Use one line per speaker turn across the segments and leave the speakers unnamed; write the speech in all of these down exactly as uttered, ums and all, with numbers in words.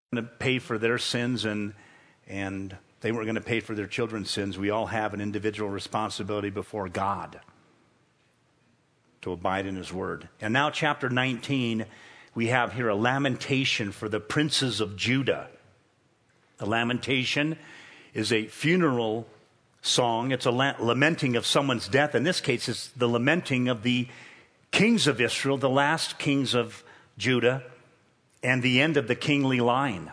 to pay for their sins, and and they weren't going to pay for their children's sins. We all have an individual responsibility before God to abide in his word. And now chapter nineteen, we have here a lamentation for the princes of Judah. A lamentation is a funeral song. It's a la- lamenting of someone's death. In this case, it's the lamenting of the kings of Israel, the last kings of Judah, and the end of the kingly line.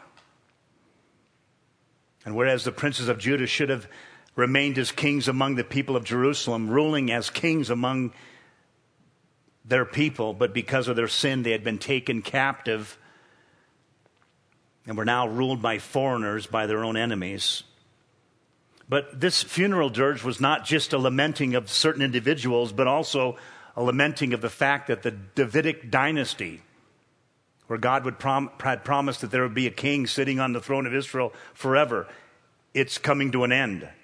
And whereas the princes of Judah should have remained as kings among the people of Jerusalem, ruling as kings among their people, but because of their sin, they had been taken captive and were now ruled by foreigners, by their own enemies. But this funeral dirge was not just a lamenting of certain individuals, but also a lamenting of the fact that the Davidic dynasty, where God would prom- had promised that there would be a king sitting on the throne of Israel forever, it's coming to an end. Of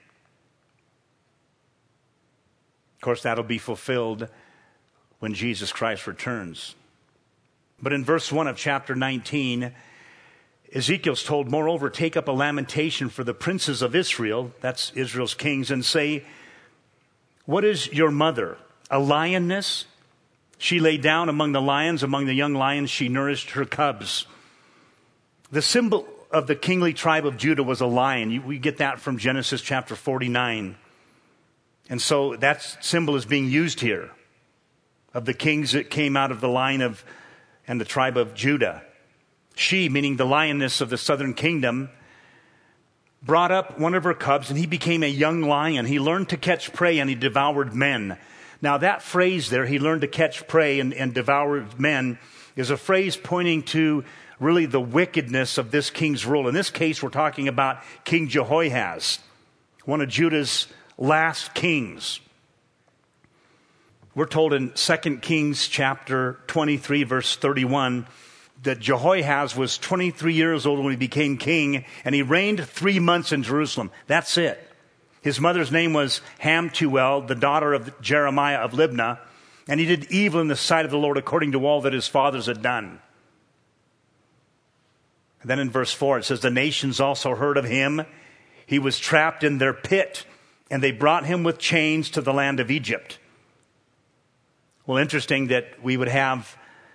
course, that'll be fulfilled when Jesus Christ returns. But in verse one of chapter nineteen, Ezekiel's told, moreover, take up a lamentation for the princes of Israel, that's Israel's kings, and say, what is your mother? A lioness? She lay down among the lions, among the young lions she nourished her cubs. The symbol of the kingly tribe of Judah was a lion. We get that from Genesis chapter forty-nine. And so that symbol is being used here, of the kings that came out of the line of and the tribe of Judah. She, meaning the lioness of the southern kingdom, brought up one of her cubs, and he became a young lion. He learned to catch prey, and he devoured men. Now that phrase there, he learned to catch prey and, and devoured men, is a phrase pointing to really the wickedness of this king's rule. In this case, we're talking about King Jehoahaz, one of Judah's last kings. We're told in Second Kings chapter twenty-three, verse thirty-one, that Jehoahaz was twenty-three years old when he became king, and he reigned three months in Jerusalem. That's it. His mother's name was Hamtuel, the daughter of Jeremiah of Libnah, and he did evil in the sight of the Lord according to all that his fathers had done. And then in verse four it says, the nations also heard of him. He was trapped in their pit, and they brought him with chains to the land of Egypt. Well, interesting that we would have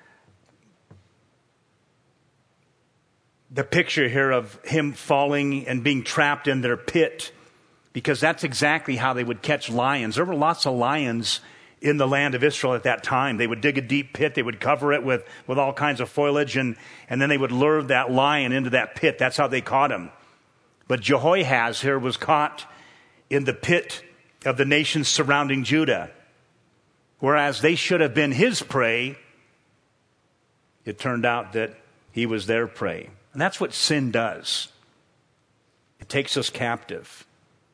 the picture here of him falling and being trapped in their pit, because that's exactly how they would catch lions. There were lots of lions in the land of Israel at that time. They would dig a deep pit. They would cover it with, with all kinds of foliage, and, and then they would lure that lion into that pit. That's how they caught him. But Jehoahaz here was caught in the pit of the nations surrounding Judah. Whereas they should have been his prey, it turned out that he was their prey. And that's what sin does. It takes us captive.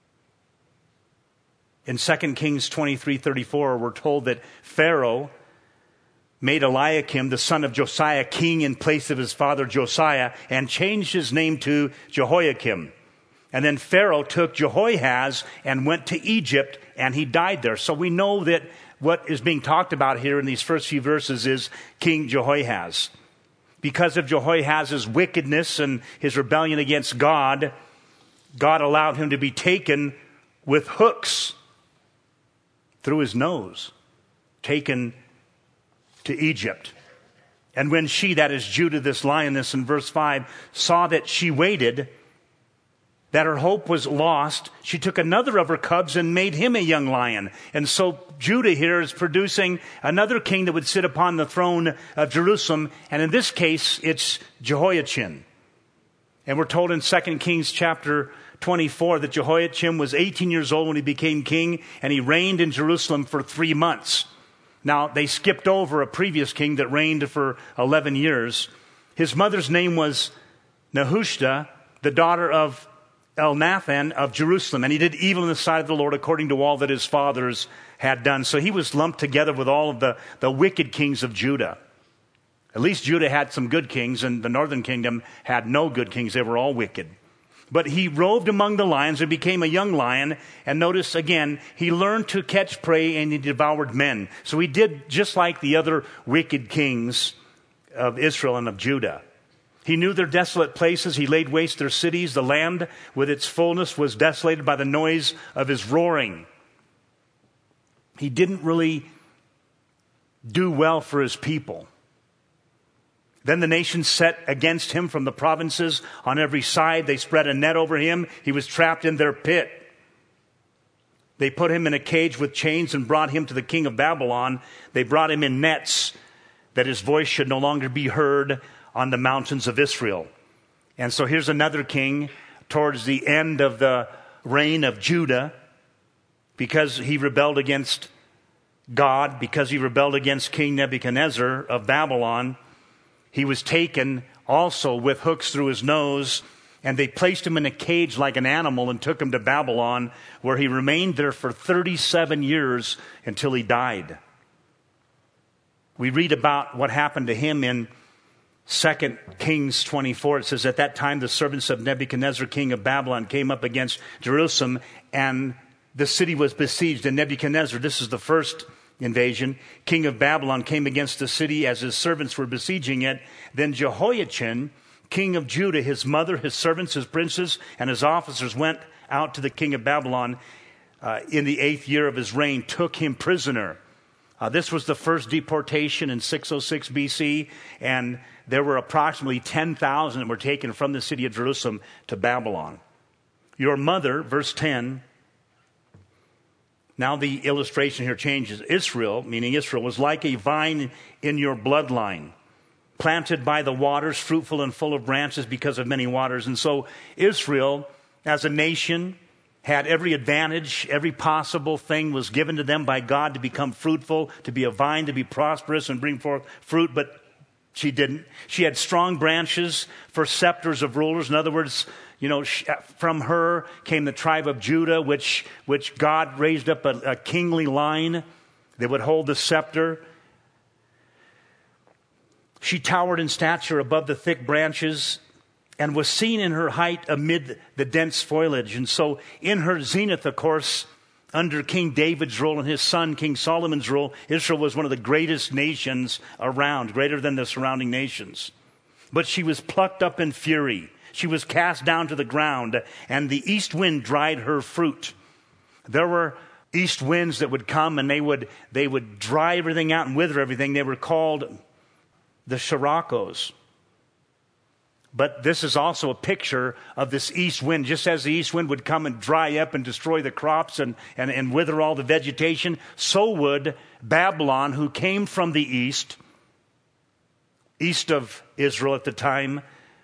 In Second Kings twenty-three thirty-four, we're told that Pharaoh made Eliakim, the son of Josiah, king in place of his father Josiah, and changed his name to Jehoiakim. And then Pharaoh took Jehoahaz and went to Egypt, and he died there. So we know that what is being talked about here in these first few verses is King Jehoahaz. Because of Jehoahaz's wickedness and his rebellion against God, God allowed him to be taken with hooks through his nose, taken to Egypt. And when she, that is Judah, this lioness in verse five, saw that she waited, that her hope was lost, she took another of her cubs and made him a young lion. And so Judah here is producing another king that would sit upon the throne of Jerusalem. And in this case, it's Jehoiachin. And we're told in Second Kings chapter twenty-four that Jehoiachin was eighteen years old when he became king, and he reigned in Jerusalem for three months. Now, they skipped over a previous king that reigned for eleven years. His mother's name was Nehushta, the daughter of Elnathan of Jerusalem, and he did evil in the sight of the Lord according to all that his fathers had done. So he was lumped together with all of the, the wicked kings of Judah. At least Judah had some good kings, and the northern kingdom had no good kings. They were all wicked. But he roved among the lions and became a young lion. And notice again, he learned to catch prey and he devoured men. So he did just like the other wicked kings of Israel and of Judah. He knew their desolate places. He laid waste their cities. The land with its fullness was desolated by the noise of his roaring. He didn't really do well for his people. Then the nations set against him from the provinces on every side. They spread a net over him. He was trapped in their pit. They put him in a cage with chains and brought him to the king of Babylon. They brought him in nets that his voice should no longer be heard on the mountains of Israel. And so here's another king towards the end of the reign of Judah, because he rebelled against God, because he rebelled against King Nebuchadnezzar of Babylon. He was taken also with hooks through his nose, and they placed him in a cage like an animal and took him to Babylon, where he remained there for thirty-seven years until he died. We read about what happened to him in Second Kings twenty-four. It says, at that time the servants of Nebuchadnezzar, king of Babylon, came up against Jerusalem, and the city was besieged. And Nebuchadnezzar, this is the first invasion, king of Babylon, came against the city as his servants were besieging it. Then Jehoiachin, king of Judah, his mother, his servants, his princes, and his officers went out to the king of Babylon uh, in the eighth year of his reign, took him prisoner. Uh, this was the first deportation in six oh six B C, and there were approximately ten thousand that were taken from the city of Jerusalem to Babylon. Your mother, verse ten, now the illustration here changes. Israel, meaning Israel, was like a vine in your bloodline, planted by the waters, fruitful and full of branches because of many waters. And so Israel, as a nation, had every advantage, every possible thing was given to them by God to become fruitful, to be a vine, to be prosperous and bring forth fruit, but she didn't. She had strong branches for scepters of rulers. In other words, you know, from her came the tribe of Judah, which, which God raised up a, a kingly line that would hold the scepter. She towered in stature above the thick branches and was seen in her height amid the dense foliage. And so in her zenith, of course, under King David's rule and his son, King Solomon's rule, Israel was one of the greatest nations around, greater than the surrounding nations. But she was plucked up in fury. She was cast down to the ground, and the east wind dried her fruit. There were east winds that would come, and they would, they would dry everything out and wither everything. They were called the Sirocco's. But this is also a picture of this east wind. Just as the east wind would come and dry up and destroy the crops and, and, and wither all the vegetation, so would Babylon, who came from the east, east of Israel at the time,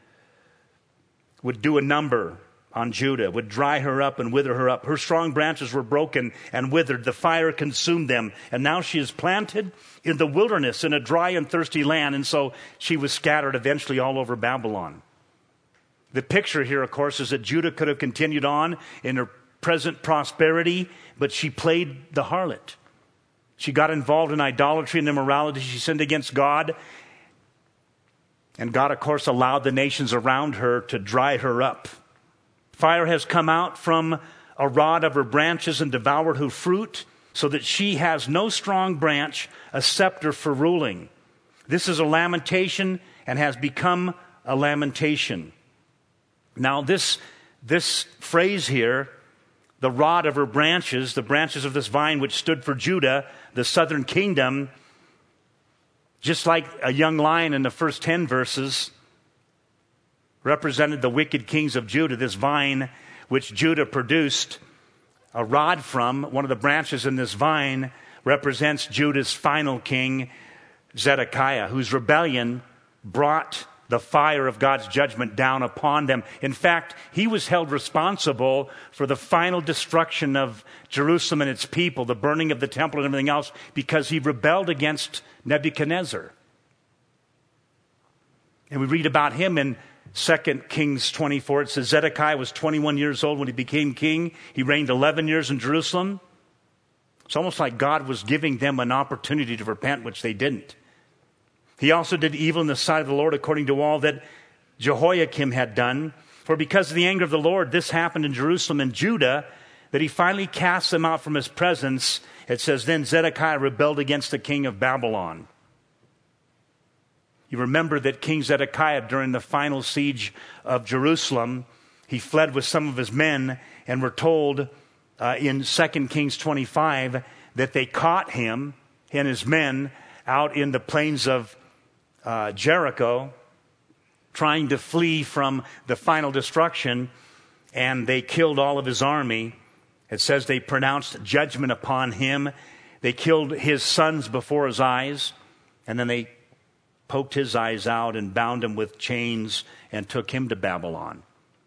would do a number on Judah, would dry her up and wither her up. Her strong branches were broken and withered. The fire consumed them. And now she is planted in the wilderness in a dry and thirsty land. And so she was scattered eventually all over Babylon. The picture here, of course, is that Judah could have continued on in her present prosperity, but she played the harlot. She got involved in idolatry and immorality. She sinned against God. And God, of course, allowed the nations around her to dry her up. Fire has come out from a rod of her branches and devoured her fruit, so that she has no strong branch, a scepter for ruling. This is a lamentation and has become a lamentation. Now this, this phrase here, the rod of her branches, the branches of this vine which stood for Judah, the southern kingdom, just like a young lion in the first ten verses, represented the wicked kings of Judah. This vine which Judah produced a rod from, one of the branches in this vine, represents Judah's final king, Zedekiah, whose rebellion brought the fire of God's judgment down upon them. In fact, he was held responsible for the final destruction of Jerusalem and its people, the burning of the temple and everything else, because he rebelled against Nebuchadnezzar. And we read about him in Second Kings twenty-four. It says Zedekiah was twenty-one years old when he became king. He reigned eleven years in Jerusalem. It's almost like God was giving them an opportunity to repent, which they didn't. He also did evil in the sight of the Lord according to all that Jehoiakim had done. For because of the anger of the Lord, this happened in Jerusalem and Judah, that he finally cast them out from his presence. It says, then Zedekiah rebelled against the king of Babylon. You remember that King Zedekiah, during the final siege of Jerusalem, he fled with some of his men, and we're told uh, in Second Kings twenty-five that they caught him and his men out in the plains of uh, Jericho, trying to flee from the final destruction, and they killed all of his army. It says they pronounced judgment upon him. They killed his sons before his eyes, and then they poked his eyes out and bound him with chains and took him to Babylon.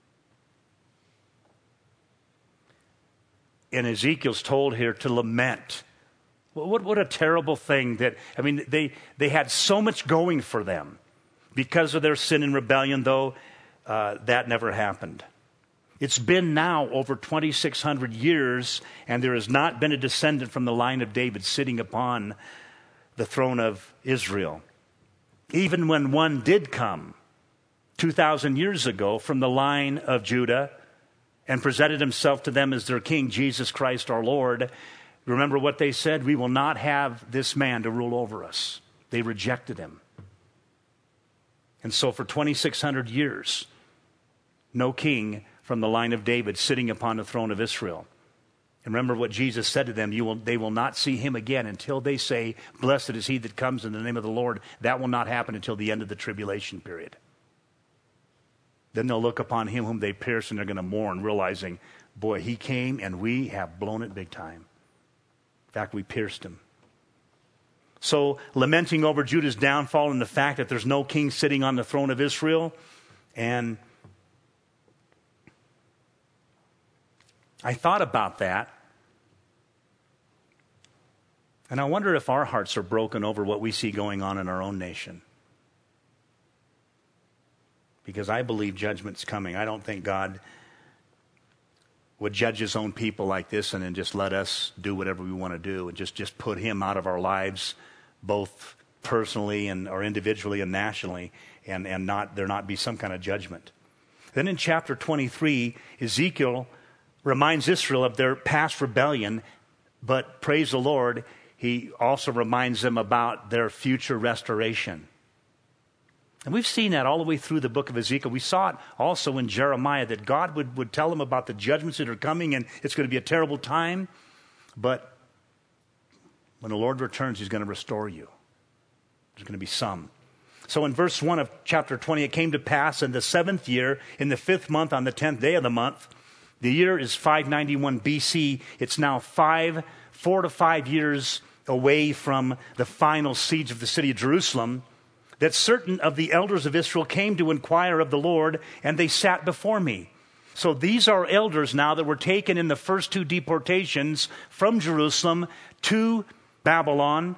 And Ezekiel's told here to lament. What, what a terrible thing that, I mean, they, they had so much going for them. Because of their sin and rebellion, though, uh, that never happened. It's been now over twenty-six hundred years, and there has not been a descendant from the line of David sitting upon the throne of Israel. Even when one did come two thousand years ago from the line of Judah and presented himself to them as their king, Jesus Christ our Lord, remember what they said? We will not have this man to rule over us. They rejected him. And so for twenty-six hundred years, no king from the line of David sitting upon the throne of Israel. And remember what Jesus said to them, you will, they will not see him again until they say, blessed is he that comes in the name of the Lord. That will not happen until the end of the tribulation period. Then they'll look upon him whom they pierced, and they're going to mourn, realizing, boy, he came and we have blown it big time. In fact, we pierced him. So, lamenting over Judah's downfall and the fact that there's no king sitting on the throne of Israel. And I thought about that. And I wonder if our hearts are broken over what we see going on in our own nation. Because I believe judgment's coming. I don't think God would judge his own people like this and then just let us do whatever we want to do and just, just put him out of our lives, both personally and or individually and nationally, and, and not there not be some kind of judgment. Then in chapter twenty-three, Ezekiel reminds Israel of their past rebellion, but praise the Lord, he also reminds them about their future restoration. And we've seen that all the way through the book of Ezekiel. We saw it also in Jeremiah, that God would, would tell them about the judgments that are coming, and it's going to be a terrible time. But when the Lord returns, he's going to restore you. There's going to be some. So in verse one of chapter twenty, it came to pass in the seventh year, in the fifth month, on the tenth day of the month. The year is five ninety-one B C. It's now five, four to five years away from the final siege of the city of Jerusalem, that certain of the elders of Israel came to inquire of the Lord, and they sat before me. So these are elders now that were taken in the first two deportations from Jerusalem to Babylon.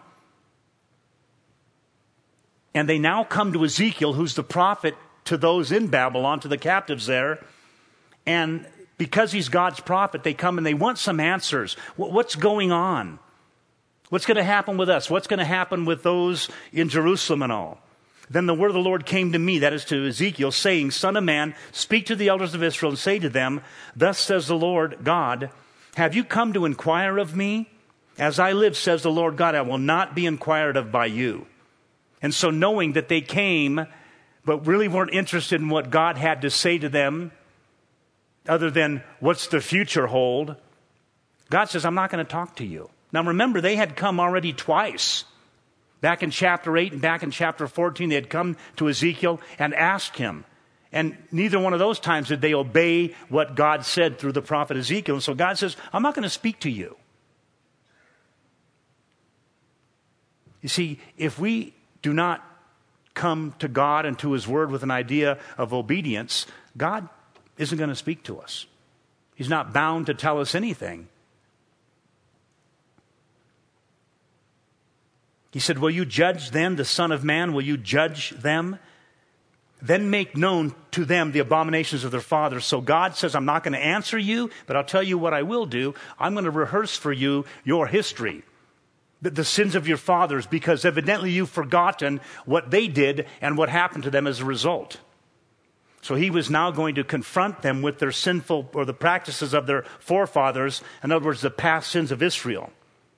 And they now come to Ezekiel, who's the prophet to those in Babylon, to the captives there. And because he's God's prophet, they come and they want some answers. What's going on? What's going to happen with us? What's going to happen with those in Jerusalem and all? Then the word of the Lord came to me, that is to Ezekiel, saying, Son of man, speak to the elders of Israel and say to them, Thus says the Lord God, have you come to inquire of me? As I live, says the Lord God, I will not be inquired of by you. And so knowing that they came, but really weren't interested in what God had to say to them, other than what's the future hold, God says, I'm not going to talk to you. Now remember, they had come already twice. Back in chapter eight and back in chapter fourteen, they had come to Ezekiel and asked him. And neither one of those times did they obey what God said through the prophet Ezekiel. And so God says, I'm not going to speak to you. You see, if we do not come to God and to his word with an idea of obedience, God isn't going to speak to us. He's not bound to tell us anything. He said, will you judge then the Son of Man? Will you judge them? Then make known to them the abominations of their fathers. So God says, I'm not going to answer you, but I'll tell you what I will do. I'm going to rehearse for you your history, the, the sins of your fathers, because evidently you've forgotten what they did and what happened to them as a result. So he was now going to confront them with their sinful, or the practices of their forefathers, in other words, the past sins of Israel.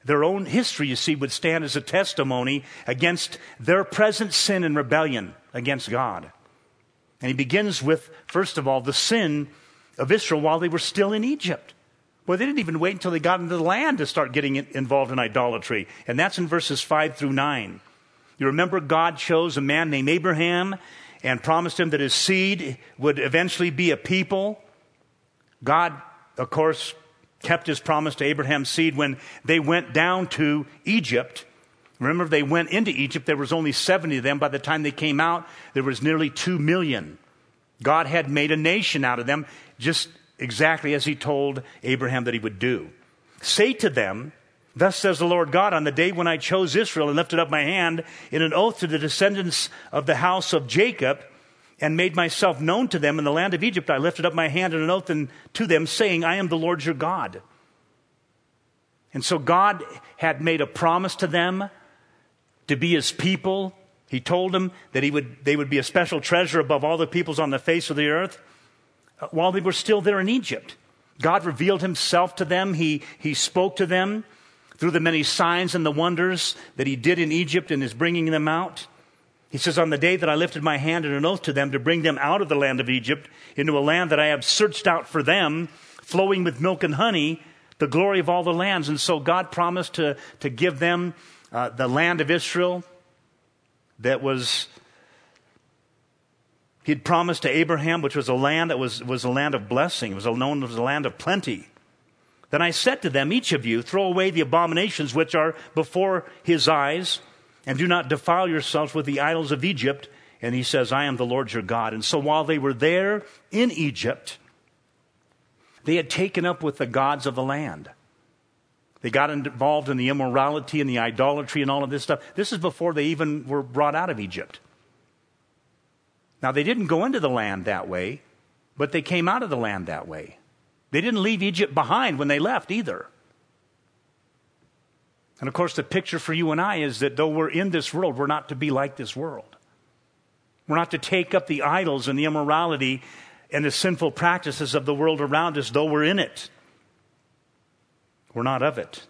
their own history, you see, would stand as a testimony against their present sin and rebellion against God. And he begins with, first of all, the sin of Israel while they were still in Egypt. Well, they didn't even wait until they got into the land to start getting involved in idolatry. And that's in verses five through nine. You remember God chose a man named Abraham and promised him that his seed would eventually be a people. God, of course, kept his promise to Abraham's seed when they went down to Egypt. Remember, they went into Egypt. There was only seventy of them. By the time they came out, there was nearly two million. God had made a nation out of them, just exactly as he told Abraham that he would do. Say to them, thus says the Lord God, on the day when I chose Israel and lifted up my hand in an oath to the descendants of the house of Jacob and made myself known to them in the land of Egypt, I lifted up my hand in an oath to them, saying, I am the Lord your God. And so God had made a promise to them to be his people. He told them that he would, they would be a special treasure above all the peoples on the face of the earth. While they were still there in Egypt, God revealed himself to them. He, he spoke to them through the many signs and the wonders that he did in Egypt and is bringing them out. He says, on the day that I lifted my hand in an oath to them to bring them out of the land of Egypt into a land that I have searched out for them, flowing with milk and honey, the glory of all the lands. And so God promised to, to give them uh, the land of Israel that was... He'd promised to Abraham, which was a land that was, was a land of blessing. It was known as a land of plenty. Then I said to them, each of you, throw away the abominations which are before his eyes, and do not defile yourselves with the idols of Egypt. And he says, I am the Lord your God. And so while they were there in Egypt, they had taken up with the gods of the land. They got involved in the immorality and the idolatry and all of this stuff. This is before they even were brought out of Egypt. Now, they didn't go into the land that way, but they came out of the land that way. They didn't leave Egypt behind when they left either. And of course, the picture for you and I is that though we're in this world, we're not to be like this world. We're not to take up the idols and the immorality and the sinful practices of the world around us, though we're in it. We're not of it.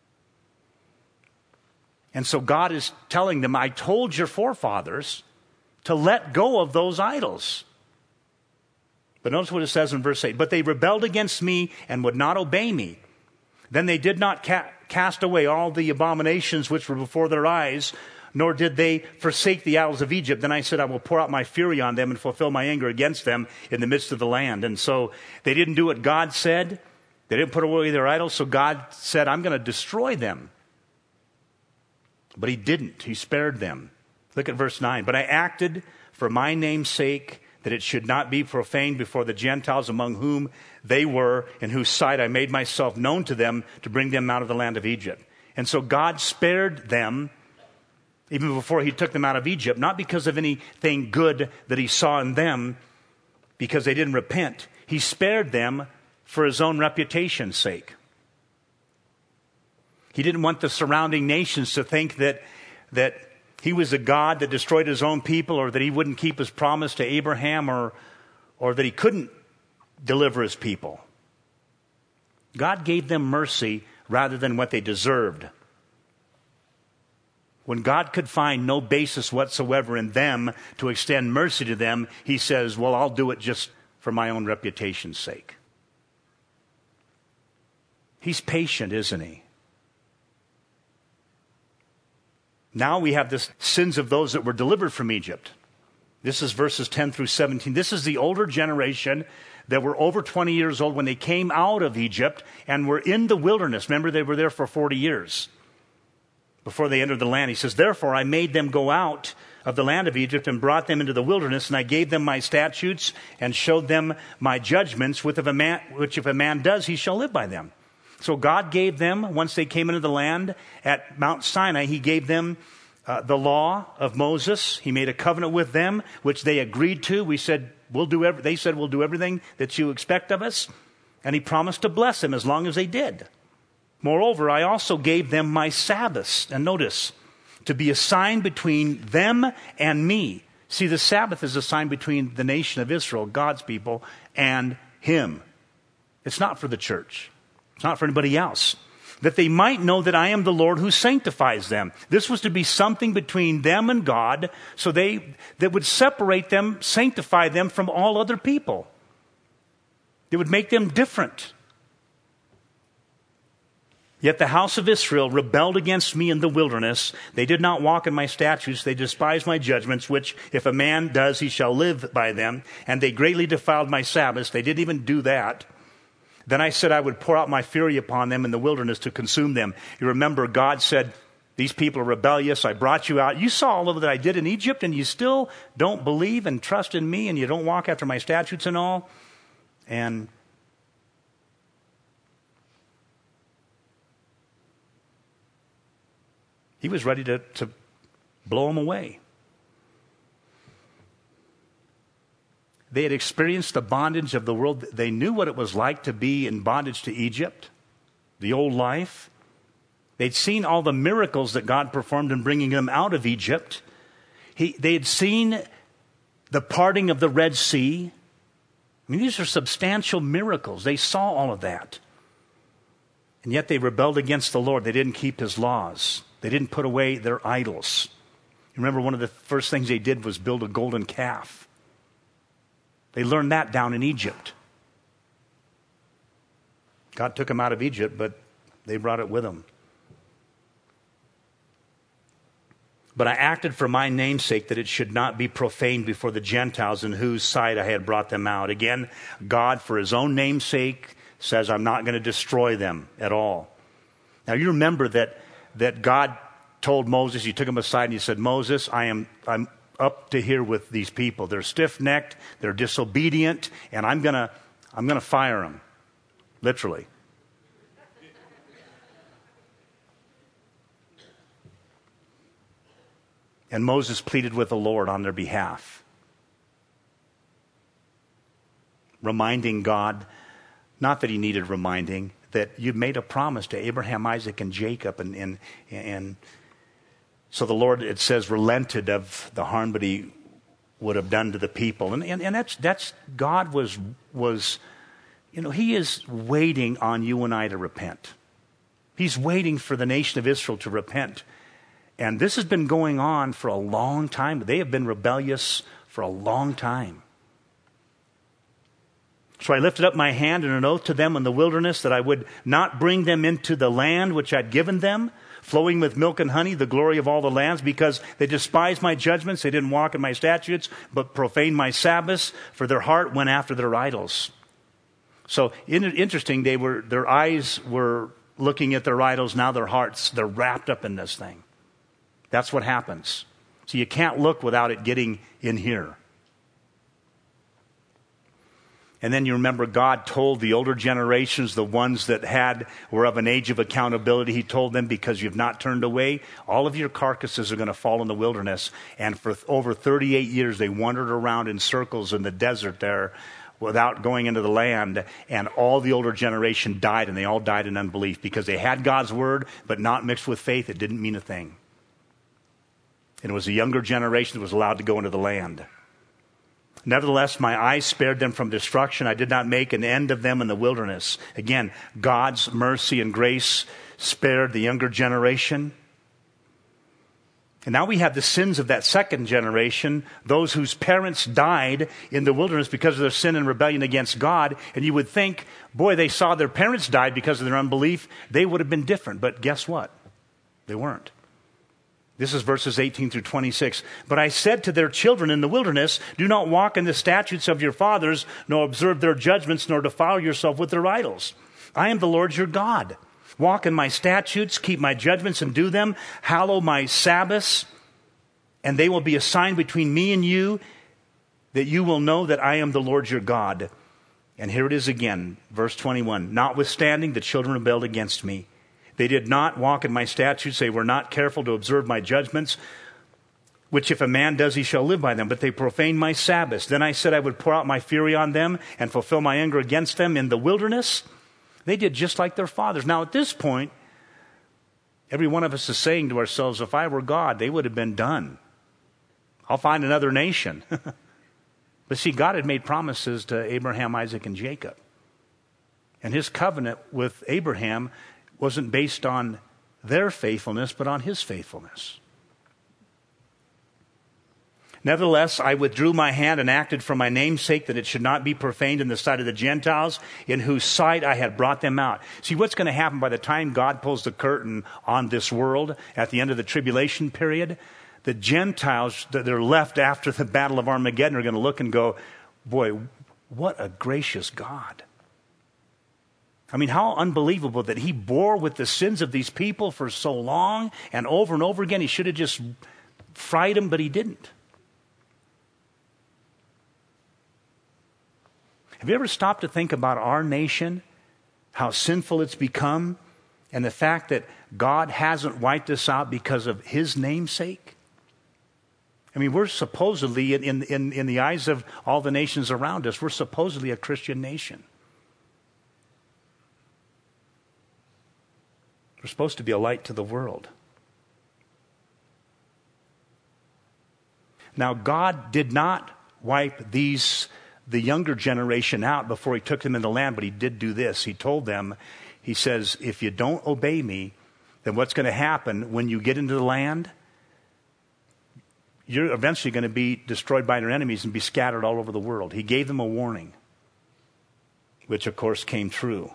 And so God is telling them, I told your forefathers to let go of those idols. But notice what it says in verse eight. But they rebelled against me and would not obey me. Then they did not ca- cast away all the abominations which were before their eyes, nor did they forsake the idols of Egypt. Then I said, I will pour out my fury on them and fulfill my anger against them in the midst of the land. And so they didn't do what God said. They didn't put away their idols. So God said, I'm going to destroy them. But he didn't. He spared them. Look at verse nine. But I acted for my name's sake, that it should not be profaned before the Gentiles among whom they were, in whose sight I made myself known to them to bring them out of the land of Egypt. And so God spared them even before he took them out of Egypt, not because of anything good that he saw in them, because they didn't repent. He spared them for his own reputation's sake. He didn't want the surrounding nations to think that that he was a God that destroyed his own people, or that he wouldn't keep his promise to Abraham, or, or that he couldn't deliver his people. God gave them mercy rather than what they deserved. When God could find no basis whatsoever in them to extend mercy to them, he says, well, I'll do it just for my own reputation's sake. He's patient, isn't he? Now we have the sins of those that were delivered from Egypt. This is verses ten through seventeen. This is the older generation that were over twenty years old when they came out of Egypt and were in the wilderness. Remember, they were there for forty years before they entered the land. He says, therefore, I made them go out of the land of Egypt and brought them into the wilderness, and I gave them my statutes and showed them my judgments, which if a man, which if a man does, he shall live by them. So God gave them, once they came into the land at Mount Sinai, he gave them uh, the law of Moses. He made a covenant with them, which they agreed to. We said, we'll do every, they said, we'll do everything that you expect of us. And he promised to bless them as long as they did. Moreover, I also gave them my Sabbaths. And notice, to be a sign between them and me. See, the Sabbath is a sign between the nation of Israel, God's people, and him. It's not for the church. It's not for anybody else. that they might know that I am the Lord who sanctifies them. This was to be something between them and God, so they that would separate them, sanctify them from all other people. It would make them different. Yet the house of Israel rebelled against me in the wilderness. They did not walk in my statutes. They despised my judgments, which if a man does, he shall live by them. And they greatly defiled my Sabbaths. They didn't even do that. Then I said I would pour out my fury upon them in the wilderness to consume them. You remember God said, these people are rebellious. I brought you out. You saw all of that I did in Egypt, and you still don't believe and trust in me, and you don't walk after my statutes and all. And he was ready to, to blow them away. They had experienced the bondage of the world. They knew what it was like to be in bondage to Egypt, the old life. They'd seen all the miracles that God performed in bringing them out of Egypt. He, they had seen the parting of the Red Sea. I mean, these are substantial miracles. They saw all of that. And yet they rebelled against the Lord. They didn't keep his laws. They didn't put away their idols. You remember one of the first things they did was build a golden calf. They learned that down in Egypt. God took them out of Egypt, but they brought it with them. But I acted for my name's sake, that it should not be profaned before the Gentiles, in whose sight I had brought them out. Again, God, for his own name's sake, says, I'm not going to destroy them at all. Now you remember that that God told Moses, he took him aside and he said, Moses, I am I'm up to here with these people. They're stiff-necked, they're disobedient, and I'm gonna I'm gonna fire them. Literally. And Moses pleaded with the Lord on their behalf, reminding God, not that he needed reminding, that you've made a promise to Abraham, Isaac, and Jacob. And, and, and so the Lord, it says, relented of the harm that he would have done to the people. And, and, and that's, that's, God was, was, you know, he is waiting on you and I to repent. He's waiting for the nation of Israel to repent. And this has been going on for a long time. They have been rebellious for a long time. So I lifted up my hand in an oath to them in the wilderness that I would not bring them into the land which I'd given them, flowing with milk and honey, the glory of all the lands, because they despised my judgments. They didn't walk in my statutes, but profaned my Sabbaths, for their heart went after their idols. So interesting, they were, their eyes were looking at their idols. Now their hearts, they're wrapped up in this thing. That's what happens. So you can't look without it getting in here. And then you remember God told the older generations, the ones that had were of an age of accountability, he told them, because you've not turned away, all of your carcasses are going to fall in the wilderness. And for over thirty-eight years, they wandered around in circles in the desert there without going into the land. And all the older generation died, and they all died in unbelief because they had God's word, but not mixed with faith. It didn't mean a thing. And it was the younger generation that was allowed to go into the land. Nevertheless, my eyes spared them from destruction. I did not make an end of them in the wilderness. Again, God's mercy and grace spared the younger generation. And now we have the sins of that second generation, those whose parents died in the wilderness because of their sin and rebellion against God. And you would think, boy, they saw their parents died because of their unbelief. They would have been different. But guess what? They weren't. This is verses eighteen through twenty-six. But I said to their children in the wilderness, do not walk in the statutes of your fathers, nor observe their judgments, nor defile yourself with their idols. I am the Lord your God. Walk in my statutes, keep my judgments and do them. Hallow my Sabbaths, and they will be a sign between me and you, that you will know that I am the Lord your God. And here it is again, verse twenty-one. Notwithstanding, the children rebelled against me. They did not walk in my statutes. They were not careful to observe my judgments, which if a man does, he shall live by them. But they profaned my Sabbaths. Then I said I would pour out my fury on them and fulfill my anger against them in the wilderness. They did just like their fathers. Now at this point, every one of us is saying to ourselves, if I were God, they would have been done. I'll find another nation. But see, God had made promises to Abraham, Isaac, and Jacob. And his covenant with Abraham wasn't based on their faithfulness, but on his faithfulness. Nevertheless, I withdrew my hand and acted for my name's sake, that it should not be profaned in the sight of the Gentiles, in whose sight I had brought them out. See, what's going to happen by the time God pulls the curtain on this world at the end of the tribulation period? The Gentiles that are left after the battle of Armageddon are going to look and go, boy, what a gracious God. I mean, how unbelievable that he bore with the sins of these people for so long and over and over again. He should have just fried them, but he didn't. Have you ever stopped to think about our nation, how sinful it's become, and the fact that God hasn't wiped us out because of his namesake? I mean, we're supposedly, in, in, in the eyes of all the nations around us, we're supposedly a Christian nation. We're supposed to be a light to the world. Now, God did not wipe these the younger generation out before he took them into the land, but he did do this. He told them, he says, if you don't obey me, then what's going to happen when you get into the land? You're eventually going to be destroyed by your enemies and be scattered all over the world. He gave them a warning, which of course came true.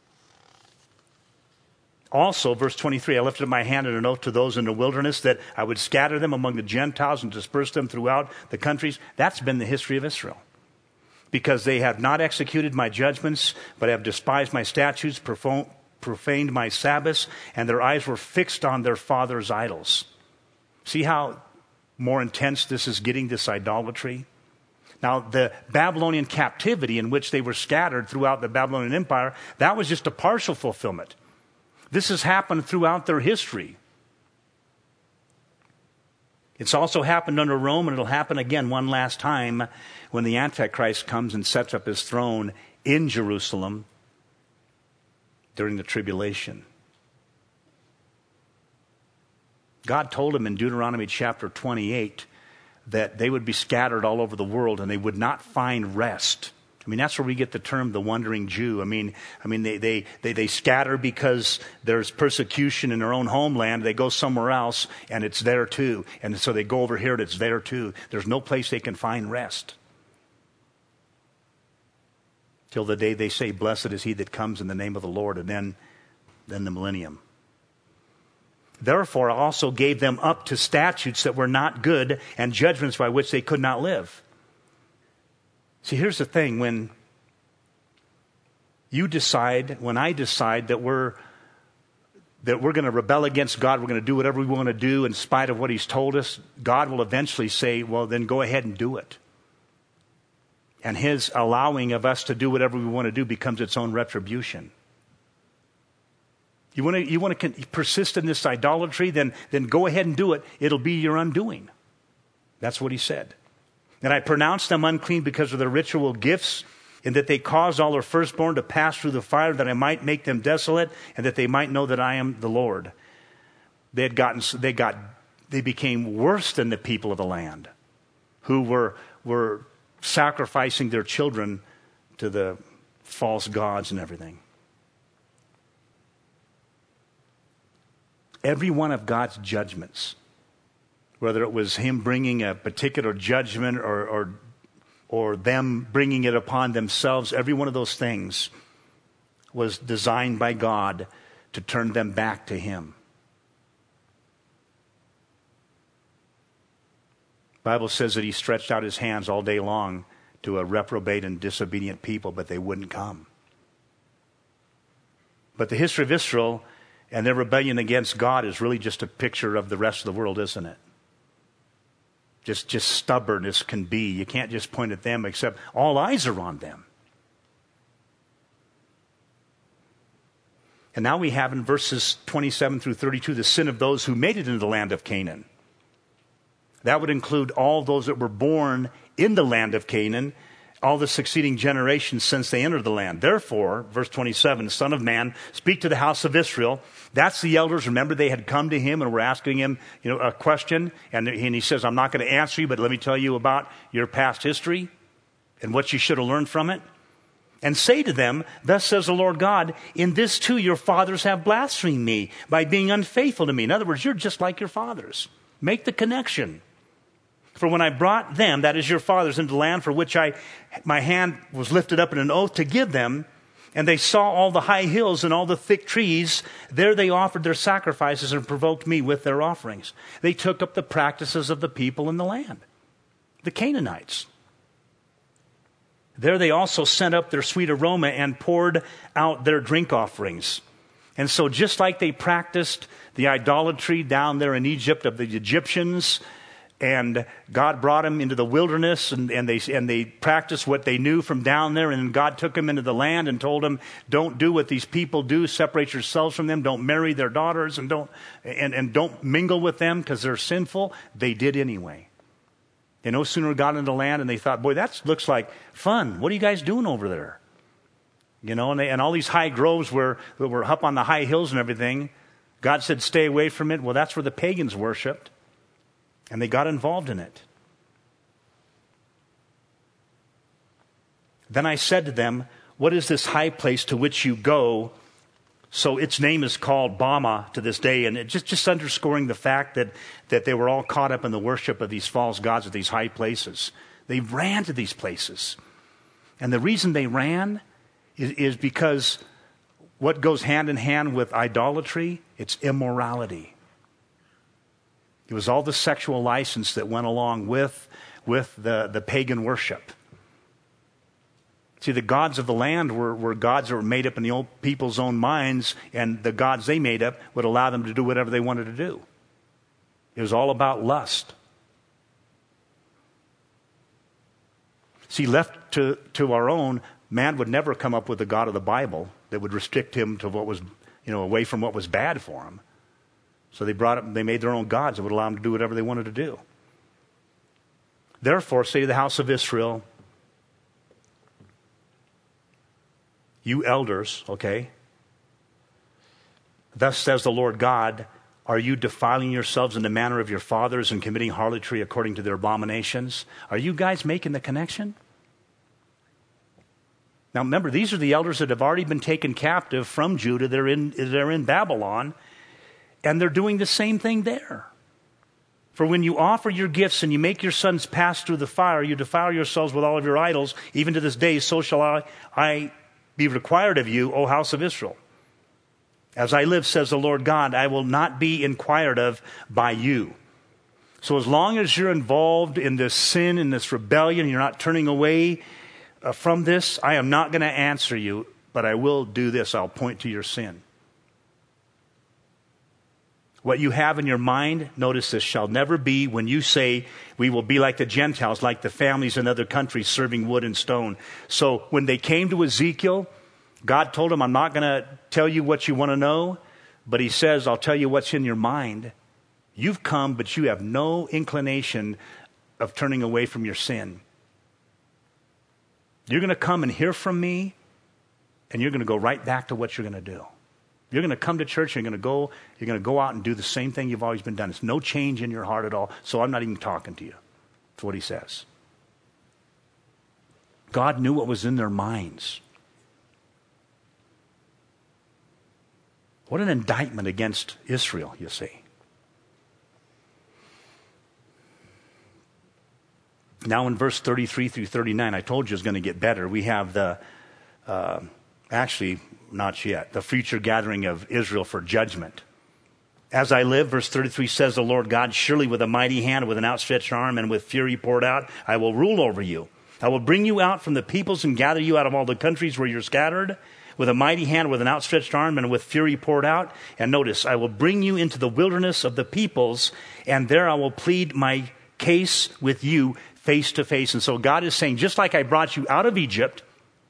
Also, verse twenty-three, I lifted up my hand in an oath to those in the wilderness that I would scatter them among the Gentiles and disperse them throughout the countries. That's been the history of Israel. Because they have not executed my judgments, but have despised my statutes, profaned my Sabbaths, and their eyes were fixed on their fathers' idols. See how more intense this is getting, this idolatry? Now, the Babylonian captivity in which they were scattered throughout the Babylonian Empire, that was just a partial fulfillment. This has happened throughout their history. It's also happened under Rome, and it'll happen again one last time when the Antichrist comes and sets up his throne in Jerusalem during the tribulation. God told him in Deuteronomy chapter twenty-eight that they would be scattered all over the world and they would not find rest. I mean, that's where we get the term the wandering Jew. I mean, I mean, they, they, they, they scatter because there's persecution in their own homeland. They go somewhere else and it's there too. And so they go over here and it's there too. There's no place they can find rest. Till the day they say, blessed is he that comes in the name of the Lord, and then, then the millennium. Therefore, I also gave them up to statutes that were not good and judgments by which they could not live. See, here's the thing. When you decide, when I decide that we're that we're going to rebel against God, we're going to do whatever we want to do in spite of what he's told us, God will eventually say, well, then go ahead and do it. And his allowing of us to do whatever we want to do becomes its own retribution. You want to you want to persist in this idolatry, then, then go ahead and do it. It'll be your undoing. That's what he said. And I pronounced them unclean because of their ritual gifts, and that they caused all their firstborn to pass through the fire, that I might make them desolate, and that they might know that I am the Lord. They had gotten, they got, they became worse than the people of the land, who were were sacrificing their children to the false gods and everything. Every one of God's judgments, whether it was him bringing a particular judgment or, or, or them bringing it upon themselves, every one of those things was designed by God to turn them back to him. The Bible says that he stretched out his hands all day long to a reprobate and disobedient people, but they wouldn't come. But the history of Israel and their rebellion against God is really just a picture of the rest of the world, isn't it? Just, just stubborn as can be. You can't just point at them, except all eyes are on them. And now we have in verses twenty-seven through thirty-two the sin of those who made it into the land of Canaan. That would include all those that were born in the land of Canaan, all the succeeding generations since they entered the land. Therefore, verse twenty-seven, Son of man, speak to the house of Israel. That's the elders. Remember, they had come to him and were asking him, you know, a question. And, and he says, I'm not going to answer you, but let me tell you about your past history and what you should have learned from it. and say to them, thus says the Lord God, in this too your fathers have blasphemed me by being unfaithful to me. In other words, you're just like your fathers. Make the connection. For when I brought them, that is your fathers, into the land for which I, my hand was lifted up in an oath to give them, and they saw all the high hills and all the thick trees, there they offered their sacrifices and provoked me with their offerings. They took up the practices of the people in the land, the Canaanites. There they also sent up their sweet aroma and poured out their drink offerings. And so just like they practiced the idolatry down there in Egypt of the Egyptians, and God brought them into the wilderness, and, and, they, and they practiced what they knew from down there, and God took them into the land and told them, don't do what these people do, separate yourselves from them, don't marry their daughters, and don't, and, and don't mingle with them because they're sinful. They did anyway. They no sooner got into the land and they thought, boy, that looks like fun. What are you guys doing over there? You know, and, they, and all these high groves were, were up on the high hills and everything. God said, stay away from it. Well, that's where the pagans worshipped. And they got involved in it. Then I said to them, what is this high place to which you go? So its name is called Bama to this day. And it just, just underscoring the fact that, that they were all caught up in the worship of these false gods at these high places. They ran to these places. And the reason they ran is, is because what goes hand in hand with idolatry? It's immorality. It was all the sexual license that went along with, with the, the pagan worship. See, the gods of the land were, were gods that were made up in the old people's own minds, and the gods they made up would allow them to do whatever they wanted to do. It was all about lust. See, left to, to our own, man would never come up with the God of the Bible that would restrict him to what was, you know, away from what was bad for him. So they brought up, they made their own gods that would allow them to do whatever they wanted to do. Therefore, say to the house of Israel, you elders, okay, thus says the Lord God, are you defiling yourselves in the manner of your fathers and committing harlotry according to their abominations? Are you guys making the connection? Now remember, these are the elders that have already been taken captive from Judah. They're in, they're in Babylon, and they're doing the same thing there. For when you offer your gifts and you make your sons pass through the fire, you defile yourselves with all of your idols. Even to this day, so shall I, I be required of you, O house of Israel. As I live, says the Lord God, I will not be inquired of by you. So as long as you're involved in this sin, in this rebellion, you're not turning away uh, from this, I am not going to answer you, but I will do this. I'll point to your sin. What you have in your mind, notice this, shall never be when you say, we will be like the Gentiles, like the families in other countries serving wood and stone. So when they came to Ezekiel, God told him, I'm not going to tell you what you want to know, but he says, I'll tell you what's in your mind. You've come, but you have no inclination of turning away from your sin. You're going to come and hear from me, and you're going to go right back to what you're going to do. You're going to come to church, and you're going to go, you're going to go out and do the same thing you've always been done. It's no change in your heart at all, so I'm not even talking to you. That's what he says. God knew what was in their minds. What an indictment against Israel, you see. Now in verse thirty-three through thirty-nine, I told you it's going to get better. We have the, uh, actually, not yet, the future gathering of Israel for judgment. As I live, verse thirty-three says the Lord God, surely with a mighty hand, with an outstretched arm, and with fury poured out, I will rule over you. I will bring you out from the peoples and gather you out of all the countries where you're scattered, with a mighty hand, with an outstretched arm, and with fury poured out. And notice, I will bring you into the wilderness of the peoples, and there I will plead my case with you face to face. And so God is saying, just like I brought you out of Egypt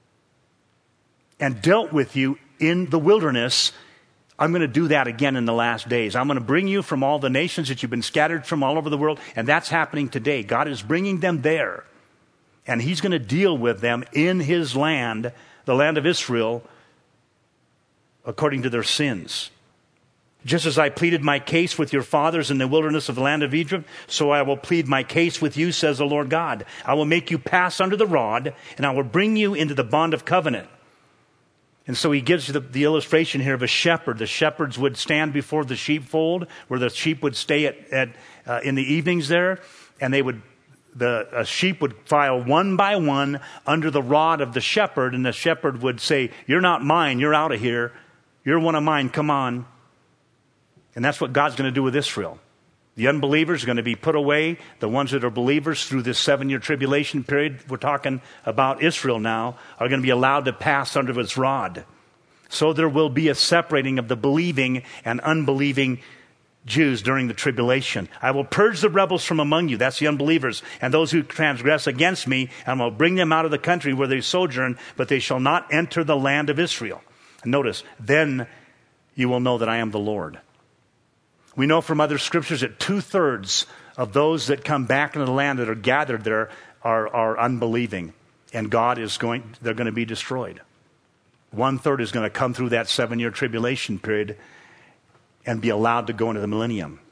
and dealt with you in the wilderness, I'm going to do that again in the last days. I'm going to bring you from all the nations that you've been scattered from all over the world, and that's happening today. God is bringing them there, and he's going to deal with them in his land, the land of Israel, according to their sins. Just as I pleaded my case with your fathers in the wilderness of the land of Egypt, so I will plead my case with you, says the Lord God. I will make you pass under the rod, and I will bring you into the bond of covenant. And so he gives you the, the illustration here of a shepherd. The shepherds would stand before the sheepfold, where the sheep would stay at, at uh, in the evenings there, and they would the a sheep would file one by one under the rod of the shepherd, and the shepherd would say, "You're not mine. You're out of here. You're one of mine. Come on." And that's what God's going to do with Israel. The unbelievers are going to be put away. The ones that are believers through this seven-year tribulation period, we're talking about Israel now, are going to be allowed to pass under his rod. So there will be a separating of the believing and unbelieving Jews during the tribulation. I will purge the rebels from among you, that's the unbelievers, and those who transgress against me, and I will bring them out of the country where they sojourn, but they shall not enter the land of Israel. And notice, then you will know that I am the Lord. We know from other scriptures that two-thirds of those that come back into the land that are gathered there are, are unbelieving. And God is going, they're going to be destroyed. One-third is going to come through that seven-year tribulation period and be allowed to go into the millennium.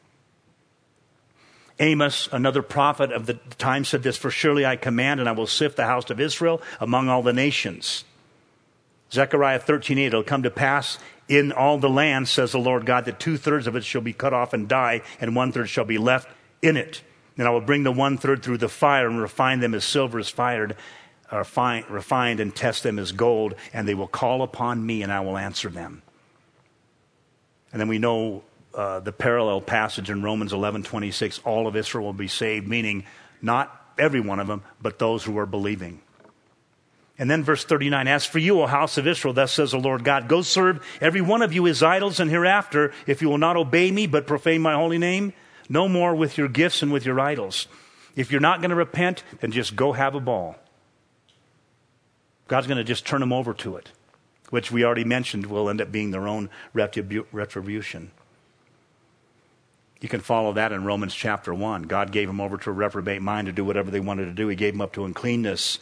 Amos, another prophet of the time, said this, "For surely I command, and I will sift the house of Israel among all the nations." Zechariah thirteen eight, "It'll come to pass in all the land, says the Lord God, that two-thirds of it shall be cut off and die, and one-third shall be left in it. And I will bring the one-third through the fire and refine them as silver is fired, or fine, refined, and test them as gold, and they will call upon me, and I will answer them." And then we know uh, the parallel passage in Romans eleven twenty-six, all of Israel will be saved, meaning not every one of them, but those who are believing. And then verse thirty-nine, "As for you, O house of Israel, thus says the Lord God, go serve every one of you his idols, and hereafter, if you will not obey me, but profane my holy name, no more with your gifts and with your idols. If you're not going to repent, then just go have a ball." God's going to just turn them over to it, which we already mentioned will end up being their own retribu- retribution. You can follow that in Romans chapter one. God gave them over to a reprobate mind to do whatever they wanted to do. He gave them up to uncleanness.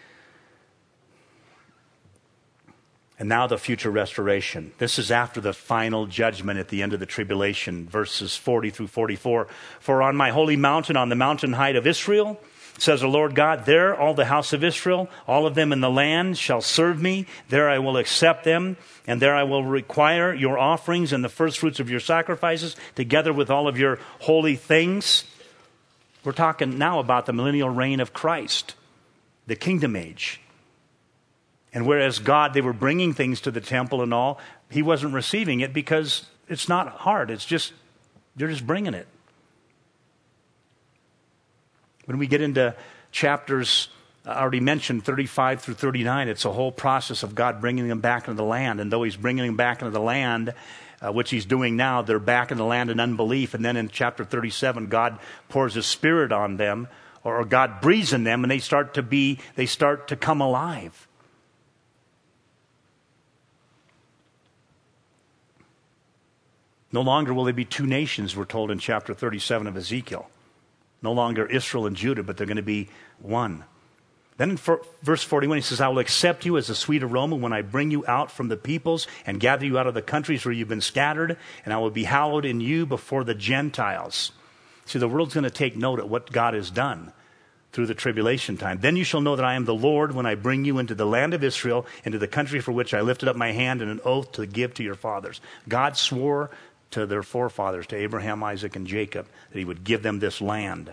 And now the future restoration. This is after the final judgment at the end of the tribulation, verses forty through forty-four. "For on my holy mountain, on the mountain height of Israel, says the Lord God, there all the house of Israel, all of them in the land, shall serve me. There I will accept them, and there I will require your offerings and the firstfruits of your sacrifices, together with all of your holy things." We're talking now about the millennial reign of Christ, the kingdom age. And whereas God, they were bringing things to the temple and all, he wasn't receiving it because it's not hard. It's just, they're just bringing it. When we get into chapters, I already mentioned thirty-five through thirty-nine, it's a whole process of God bringing them back into the land. And though he's bringing them back into the land, uh, which he's doing now, they're back in the land in unbelief. And then in chapter thirty-seven, God pours his Spirit on them, or God breathes in them, and they start to be, they start to come alive. No longer will there be two nations, we're told in chapter thirty-seven of Ezekiel. No longer Israel and Judah, but they're going to be one. Then in verse forty-one, he says, "I will accept you as a sweet aroma when I bring you out from the peoples and gather you out of the countries where you've been scattered, and I will be hallowed in you before the Gentiles." See, the world's going to take note of what God has done through the tribulation time. "Then you shall know that I am the Lord when I bring you into the land of Israel, into the country for which I lifted up my hand in an oath to give to your fathers." God swore to their forefathers, to Abraham, Isaac, and Jacob, that he would give them this land.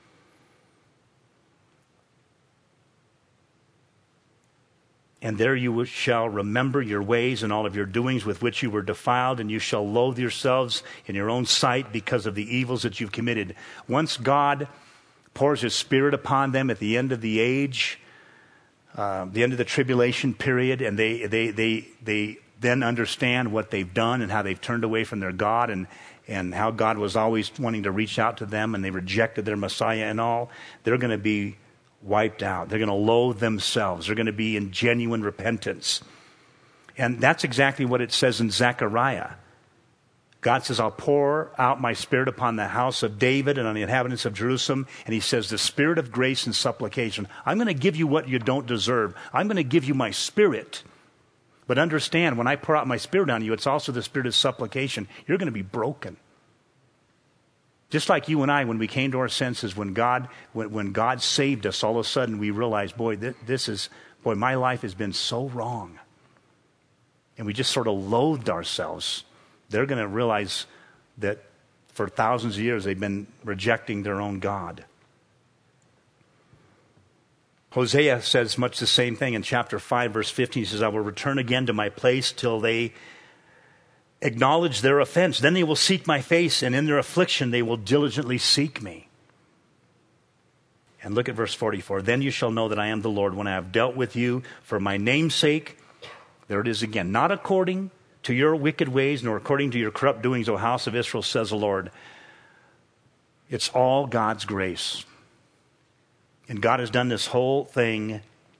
"And there you shall remember your ways and all of your doings with which you were defiled, and you shall loathe yourselves in your own sight because of the evils that you've committed." Once God pours his Spirit upon them at the end of the age, uh, the end of the tribulation period, and they they they they then understand what they've done and how they've turned away from their God, and, and how God was always wanting to reach out to them, and they rejected their Messiah and all, they're going to be wiped out. They're going to loathe themselves. They're going to be in genuine repentance. And that's exactly what it says in Zechariah. God says, "I'll pour out my Spirit upon the house of David and on the inhabitants of Jerusalem." And he says, the Spirit of grace and supplication. I'm going to give you what you don't deserve. I'm going to give you my Spirit. But understand, when I pour out my Spirit on you, it's also the spirit of supplication. You're going to be broken. Just like you and I, when we came to our senses, when God, when, when God saved us, all of a sudden we realized, boy, th- this is, boy, my life has been so wrong. And we just sort of loathed ourselves. They're going to realize that for thousands of years they've been rejecting their own God. Hosea says much the same thing in chapter five, verse fifteen. He says, I will return again to my place till they acknowledge their offense. Then they will seek my face, and in their affliction they will diligently seek me. And look at verse forty-four. Then you shall know that I am the Lord when I have dealt with you for my name's sake. There it is again. Not according to your wicked ways, nor according to your corrupt doings, O house of Israel, says the Lord. It's all God's grace. And God has done this whole thing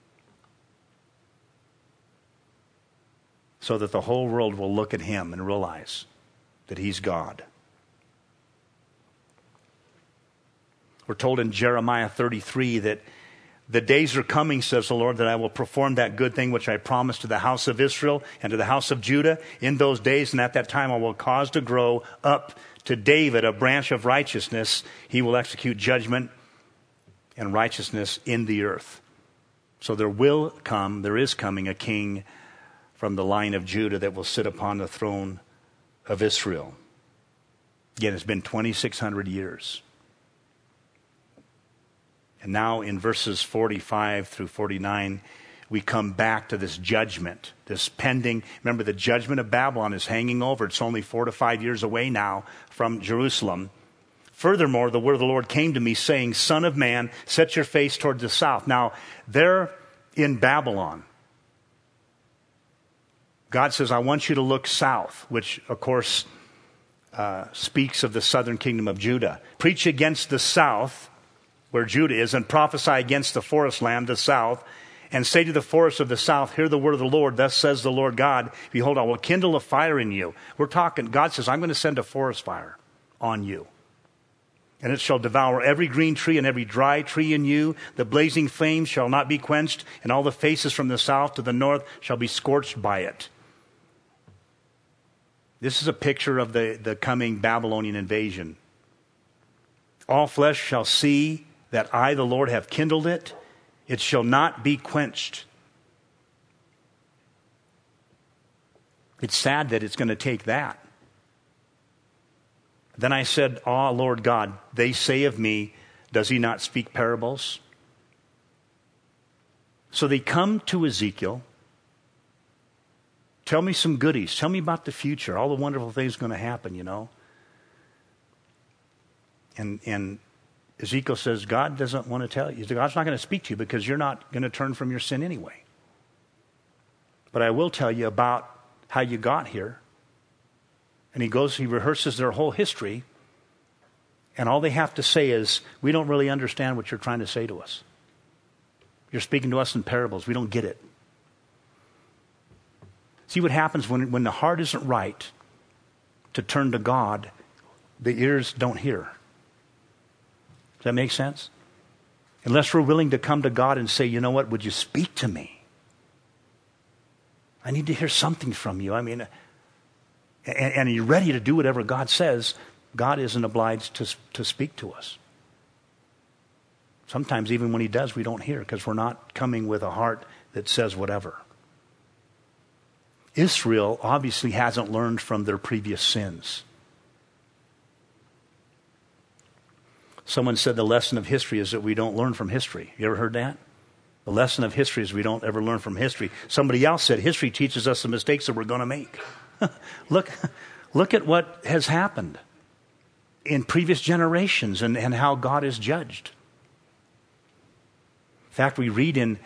so that the whole world will look at him and realize that he's God. We're told in Jeremiah thirty-three that the days are coming, says the Lord, that I will perform that good thing which I promised to the house of Israel and to the house of Judah in those days. And at that time I will cause to grow up to David a branch of righteousness. He will execute judgment and righteousness in the earth. So there will come, there is coming a king from the line of Judah that will sit upon the throne of Israel. Again, it's been twenty-six hundred years. And now in verses forty-five through forty-nine, we come back to this judgment, this pending. Remember, the judgment of Babylon is hanging over. It's only four to five years away now from Jerusalem. Furthermore, the word of the Lord came to me saying, Son of man, set your face toward the south. Now, they're in Babylon. God says, I want you to look south, which, of course, uh, speaks of the southern kingdom of Judah. Preach against the south, where Judah is, and prophesy against the forest land, the south, and say to the forest of the south, hear the word of the Lord. Thus says the Lord God, behold, I will kindle a fire in you. We're talking, God says, I'm going to send a forest fire on you. And it shall devour every green tree and every dry tree in you. The blazing flame shall not be quenched, and all the faces from the south to the north shall be scorched by it. This is a picture of the, the coming Babylonian invasion. All flesh shall see that I, the Lord, have kindled it. It shall not be quenched. It's sad that it's going to take that. Then I said, Ah, Lord God, they say of me, does he not speak parables? So they come to Ezekiel. Tell me some goodies. Tell me about the future. All the wonderful things going to happen, you know. And and Ezekiel says, God doesn't want to tell you. God's not going to speak to you because you're not going to turn from your sin anyway. But I will tell you about how you got here. And he goes, he rehearses their whole history. And all they have to say is, we don't really understand what you're trying to say to us. You're speaking to us in parables. We don't get it. See what happens when, when the heart isn't right to turn to God, the ears don't hear. Does that make sense? Unless we're willing to come to God and say, you know what, would you speak to me? I need to hear something from you. I mean, and, and you're ready to do whatever God says, God isn't obliged to, to speak to us. Sometimes even when he does, we don't hear because we're not coming with a heart that says whatever. Israel obviously hasn't learned from their previous sins. Someone said the lesson of history is that we don't learn from history. You ever heard that? The lesson of history is we don't ever learn from history. Somebody else said history teaches us the mistakes that we're going to make. look, look at what has happened in previous generations and, and how God is judged. In fact, we read in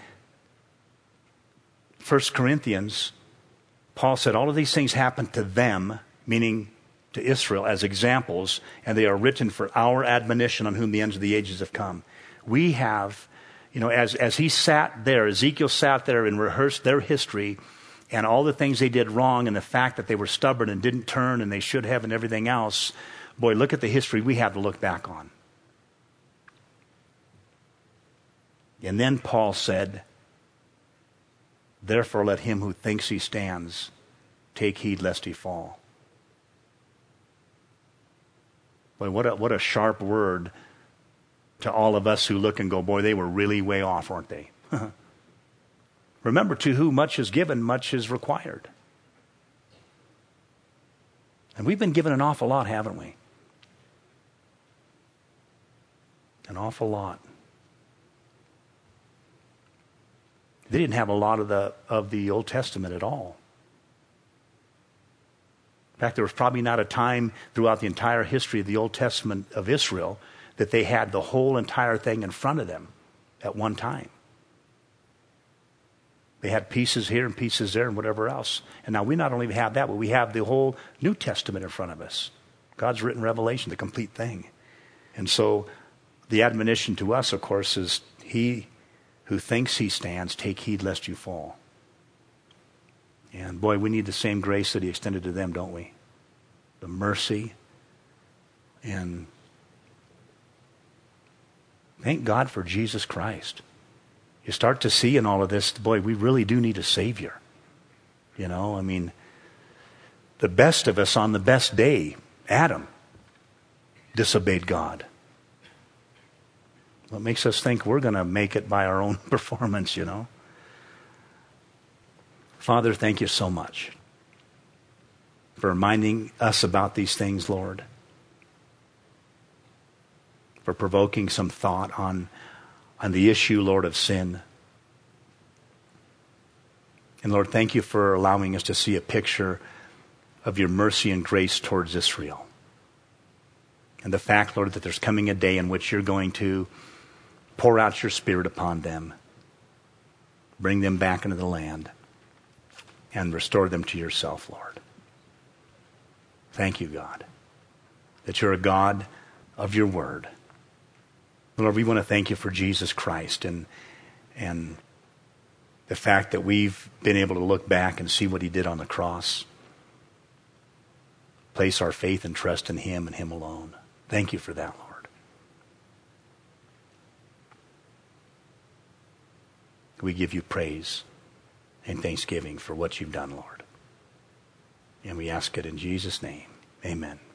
First Corinthians, Paul said all of these things happened to them, meaning to Israel, as examples, and they are written for our admonition on whom the ends of the ages have come. We have, you know, as, as he sat there, Ezekiel sat there and rehearsed their history and all the things they did wrong and the fact that they were stubborn and didn't turn and they should have and everything else. Boy, look at the history we have to look back on. And then Paul said, Therefore let him who thinks he stands take heed lest he fall. Boy, what a, what a sharp word to all of us who look and go, boy, they were really way off, weren't they? Remember, to whom much is given, much is required. And we've been given an awful lot, haven't we? An awful lot. They didn't have a lot of the of the Old Testament at all. In fact, there was probably not a time throughout the entire history of the Old Testament of Israel that they had the whole entire thing in front of them at one time. They had pieces here and pieces there and whatever else. And now we not only have that, but we have the whole New Testament in front of us. God's written revelation, the complete thing. And so the admonition to us, of course, is he who thinks he stands, take heed lest you fall. And boy, we need the same grace that he extended to them, don't we? The mercy. And thank God for Jesus Christ. You start to see in all of this, boy, we really do need a Savior. You know, I mean, the best of us on the best day, Adam, disobeyed God. What makes us think we're going to make it by our own performance, you know? Father, thank you so much for reminding us about these things, Lord. For provoking some thought on, on the issue, Lord, of sin. And Lord, thank you for allowing us to see a picture of your mercy and grace towards Israel. And the fact, Lord, that there's coming a day in which you're going to pour out your Spirit upon them, bring them back into the land, and restore them to yourself, Lord. Thank you, God, that you're a God of your word. Lord, we want to thank you for Jesus Christ and and the fact that we've been able to look back and see what he did on the cross. Place our faith and trust in him and him alone. Thank you for that, Lord. We give you praise and thanksgiving for what you've done, Lord. And we ask it in Jesus' name. Amen.